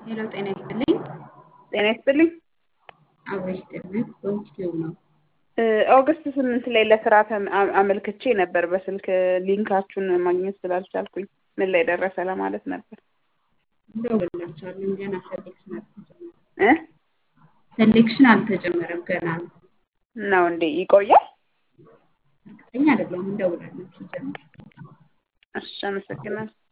ሄሎ ጤና ይስጥልኝ። ጤና ይስጥልኝ። አብሮ ይስጥልኝ። በውስጤው ነው። ኦገስት 8 ላይ ለስራ አመልክቼ ነበር በስልክ ሊንካችሁን ማግኘት ስላልቻልኩኝ ምን ላይ ደረሰ ለማለት ነበር። እንደውላችኋለን ገና ሴሌክሽን አልተጀመረም ገና ነው። ነው እንዴ? ይቆያል? እርግጠኛ አይደለሁም። እንደውላለን ሲጀምር። እሺ አመሰግናለሁ።